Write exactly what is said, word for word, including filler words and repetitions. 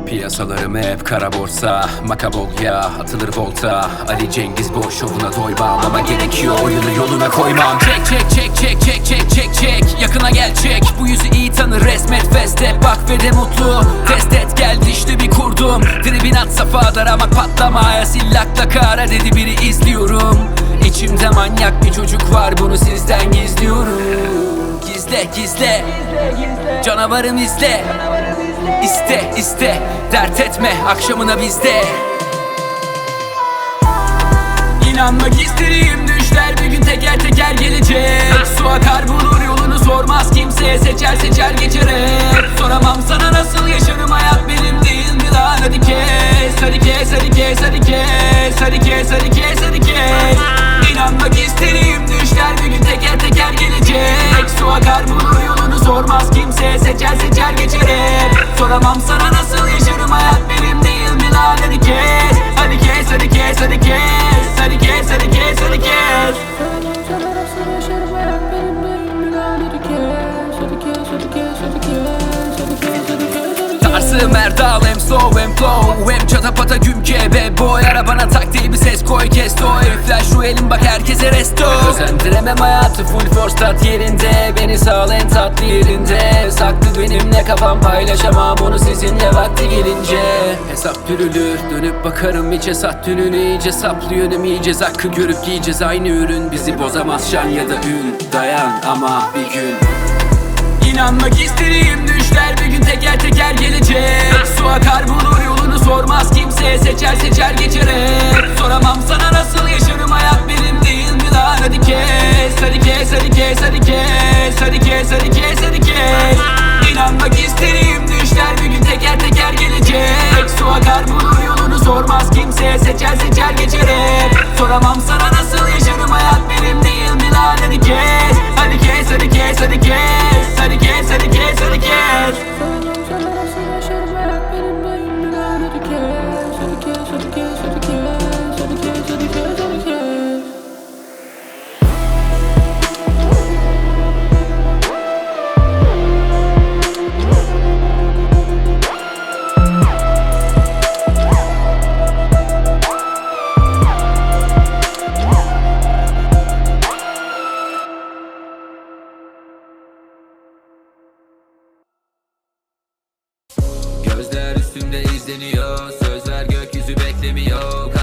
Piyasalarım hep kara borsa, makabol ya atılır volta. Ali Cengiz boş şovuna doymam ama gerekiyor oyunu yoluna koymam. Çek çek çek çek çek çek çek çek, yakına gel çek. Bu yüzü iyi tanır, resmet feste bak ve de mutlu. Test et geldi işte bir kurdum. Tribin at safa daramak patlamaya, sillakla kara dedi biri izliyorum. İçimde manyak bir çocuk var, bunu sizden gizliyorum. Gizle gizle, canavarım izle. İste iste, dert etme akşamına bizde. İnanmak isterim, düşler bir gün teker teker gelecek. Su akar bulur yolunu, sormaz kimseye, seçer seçer geçer hep. Soramam sana nasıl yaşarım, hayat benim değil mi lan, hadi kes. Hadi kes hadi kes hadi kes, hadi kes hadi kes hadi kes. İnanmak isterim, düşler bir gün teker teker gelecek. Su akar bulur yolunu, sormaz kimseye, seçer seçer geçer hep. Soramam sana nasıl yaşarım, hayat benim değil mi lan, hadi kes. Hadi kes hadi kes hadi kes, hadi kes hadi kes hadi kes. Tarzım Erdal, hem slow hem flow, hem çatapata güm gebe boy. Arabana tak diye bir ses koy, kes o herifler şu elin bak herkese resto. Özendiremem hayatı full force tat yerinde, beni sağlayan tatlı yerinde. Saklı benimle kafam, paylaşamam onu sizinle vakti gelince. Hesap dürülür, dönüp bakarım içe sat dününü, iyice saplı yönüm yiyeceğiz, hakkı görüp giyeceğiz aynı ürün. Bizi bozamaz şan ya da ün, dayan ama bir gün. İnanmak isterim, düşler bir gün teker teker gelecek. Su akar bulur yolunu, sormaz kimseye, seçer seçer geçer hep. Soramam sana nasıl yaşarım, hayat benim değil mi lan, hadi kes. Hadi kes hadi kes hadi kes, hadi kes hadi kes hadi kes. İnanmak isterim, düşler bir gün teker teker gelecek. Su akar bulur yolunu, sormaz kimseye, seçer seçer geçer hep. Soramam sana nasıl yaşarım, hayat benim değil mi lan, hadi kes. Hadi kes hadi kes hadi kes, hadi kes hadi kes hadi kes. Gözler üstümde izleniyor, sözler gökyüzü beklemiyor.